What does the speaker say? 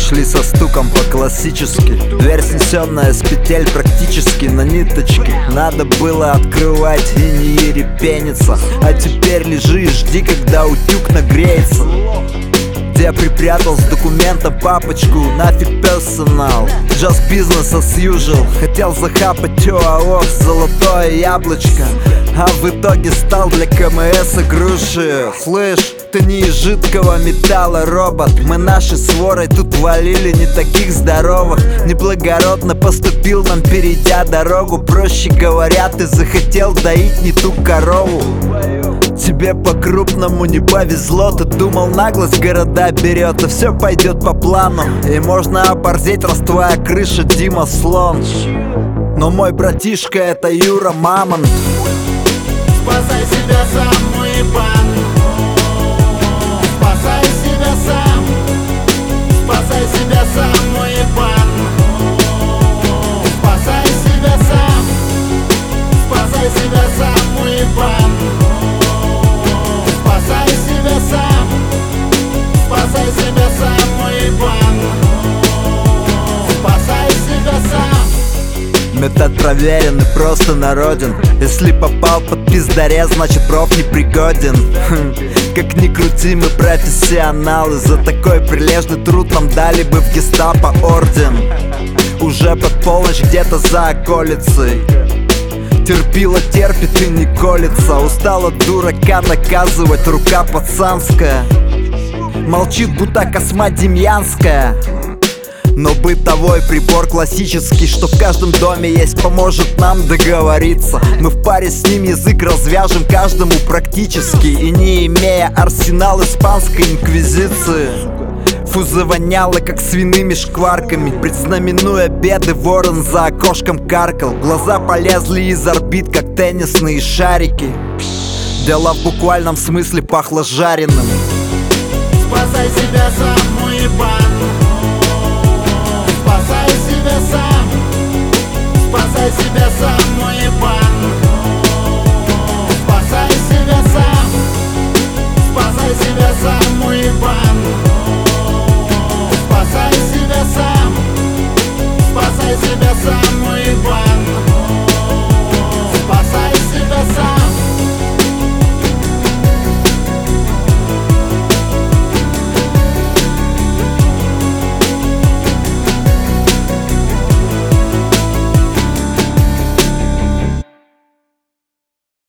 шли со стуком по-классически. Дверь, снесенная с петель практически на ниточке. Надо было открывать и не ерепениться. А теперь лежи и жди, когда утюг нагреется. Где припрятал с документом папочку, нафиг персонал. Just business as usual. Хотел захапать ОАО золотое яблочко, а в итоге стал для КМС игруши. Слышь, ты не из жидкого металла, робот. Мы нашей сворой тут валили не таких здоровых. Неблагородно поступил нам, перейдя дорогу. Проще говоря, ты захотел доить не ту корову. Тебе по-крупному не повезло. Ты думал, наглость города берет, и все пойдет по плану. И можно оборзеть, раз твоя крыша Дима Слон. Но мой братишка — это Юра Мамонт. Спасай себя сам, уебан. Спасай себя сам. Спасай себя сам, уебан. Спасай себя сам. Спасай себя сам, уебан. Спасай себя сам. Спасай себя сам, уебан. Спасай себя сам. Метод проверен и просто народен. Если попал под пиздарез, значит проф непригоден. Как ни крути, мы профессионалы. За такой прилежный труд нам дали бы в гестапо орден. Уже под полночь где-то за околицей. Терпила, терпит и не колется. Устала дурака доказывать, рука пацанская. Молчит, будто Косма Демьянская. Но бытовой прибор классический, что в каждом доме есть, поможет нам договориться. Мы в паре с ним язык развяжем каждому практически. И не имея арсенал испанской инквизиции. Фу, завоняло, как свиными шкварками. Предзнаменуя беды, ворон за окошком каркал. Глаза полезли из орбит, как теннисные шарики. Дело в буквальном смысле пахло жареным. Спасай себя сам, уебан. Спасай себя сам. Спасай себя сам.